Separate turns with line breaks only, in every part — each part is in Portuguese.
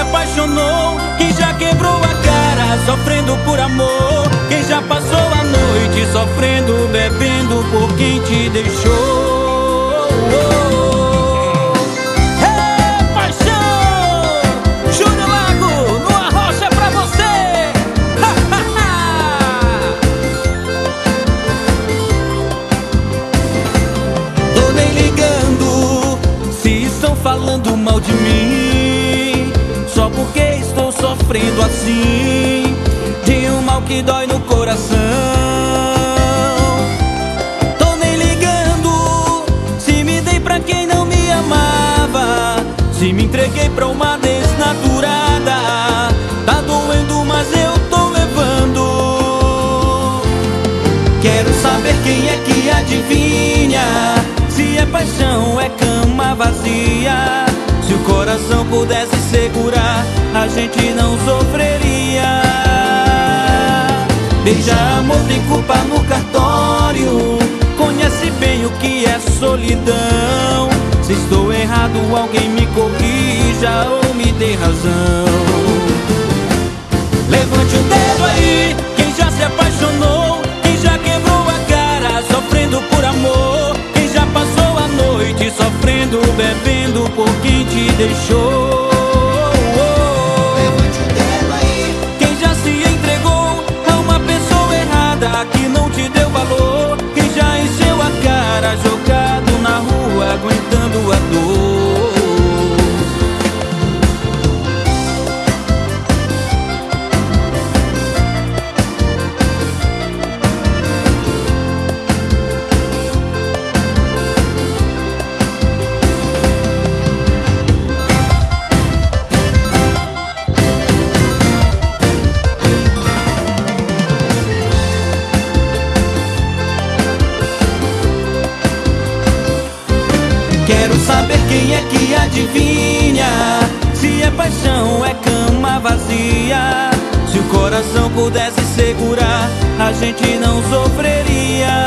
apaixonou, quem já quebrou a cara sofrendo por amor, quem já passou a noite sofrendo, bebendo por quem te deixou. Hey, paixão! Júnior Lago, no Arrocha é pra você! Tô nem ligando se estão falando mal de mim, só porque estou sofrendo assim, de um mal que dói no coração. Tô nem ligando se me dei pra quem não me amava, se me entreguei pra uma desnaturada. Tá doendo, mas eu tô levando. Quero saber quem é que adivinha se é paixão, é cama vazia. Se o coração pudesse segurar, a gente não sofreria. Beija amor, tem culpa no cartório, conhece bem o que é solidão. Se estou errado, alguém me corrija ou me dê razão. Levante o dedo aí, quem já se apaixonou, quem já quebrou a cara sofrendo por amor, quem já passou a noite sofrendo, bebendo por quem te deixou.
Levante o dedo aí,
quem já se entregou a uma pessoa errada que não te deu valor, quem já encheu a cara jogado na rua aguentando a dor. Quero saber quem é que adivinha se é paixão, é cama vazia. Se o coração pudesse segurar, a gente não sofreria.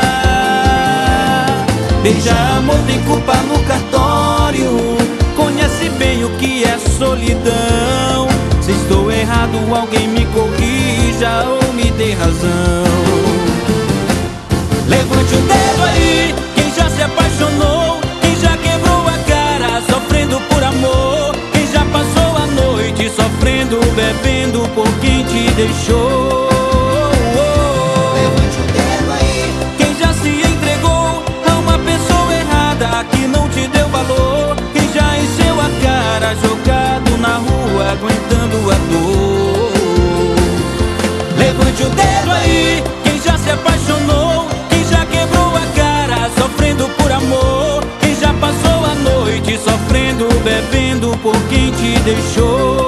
Beija amor, tem culpa no cartório, conhece bem o que é solidão. Se estou errado, alguém me corrija ou me dê razão. Levante o dedo aí, quem já se apaixonou, quem já quebrou a cara sofrendo por amor, quem já passou a noite sofrendo, bebendo por quem te deixou.
levante o dedo aí,
Quem já se entregou a uma pessoa errada que não te deu valor, quem já encheu a cara jogado na rua aguentando a dor. Levante o dedo aí, quem já se apaixonou, quem já quebrou a cara sofrendo por amor, quem já passou a noite sofrendo, bebendo por quem te deixou.